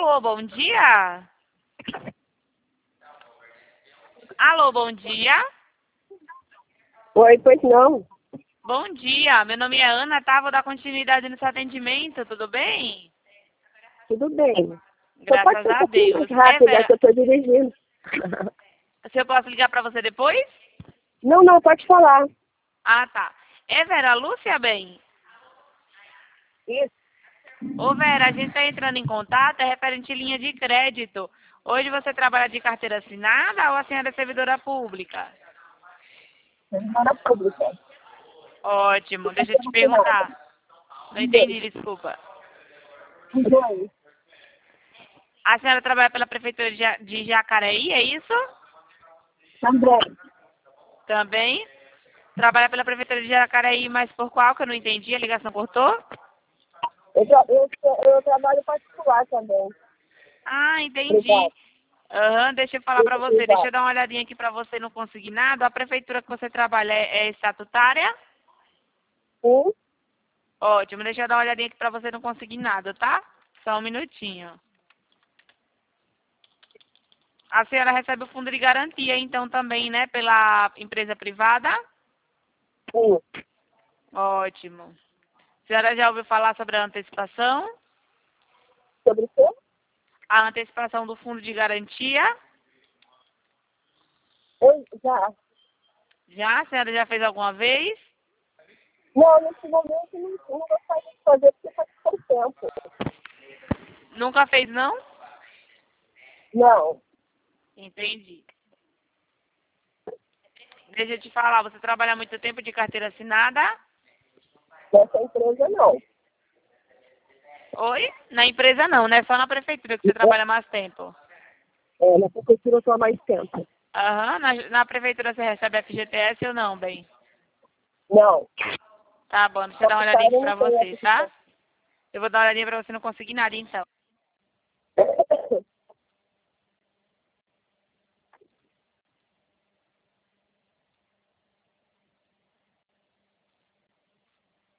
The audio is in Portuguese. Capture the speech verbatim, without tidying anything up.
Alô, bom dia? Alô, bom dia? Oi, pois não. Bom dia, meu nome é Ana, tá? Vou dar continuidade no seu atendimento, tudo bem? Tudo bem. Só pode Graças ser um a pouquinho mais Deus. É, rápido, é Vera, que eu estou dirigindo. se eu posso ligar pra você depois? Não, não, pode falar. Ah, tá. É Vera Lúcia, bem? Isso. Ô, Vera, a gente tá entrando em contato, é referente à linha de crédito. Hoje você trabalha de carteira assinada ou a senhora é servidora pública? Servidora pública. Ótimo, deixa eu te perguntar. Não entendi, desculpa. Dois. A senhora trabalha pela Prefeitura de Ja- de Jacareí, é isso? Também. Também. Trabalha pela Prefeitura de Jacareí, mas por qual que eu não entendi? A ligação cortou? Eu, tra- eu, eu trabalho particular também. Ah, entendi. Obrigada. Aham, deixa eu falar pra você. Deixa eu Obrigada. dar uma olhadinha aqui pra você no consignado. A prefeitura que você trabalha é, é estatutária? Um. Ótimo, deixa eu dar uma olhadinha aqui pra você no consignado, tá? Só um minutinho. A senhora recebe o fundo de garantia, então, também, né, pela empresa privada? Um. Ótimo. A senhora já ouviu falar sobre a antecipação? Sobre o quê? A antecipação do fundo de garantia? Eu já. Já? A senhora já fez alguma vez? Não, nesse momento não, não gostaria de fazer porque faz pouco tempo. Nunca fez, não? Não. Entendi. Deixa eu te falar, você trabalha há muito tempo de carteira assinada? Nessa empresa não. Oi? Na empresa não, né? Só na prefeitura que você trabalha mais tempo. É, na prefeitura eu estou há mais tempo. Aham, na, na prefeitura você recebe F G T S ou não, bem? Não. Tá bom, deixa eu dar uma olhadinha aqui Secretária pra não tem você, essa. tá? Eu vou dar uma olhadinha pra você não conseguir nada, então.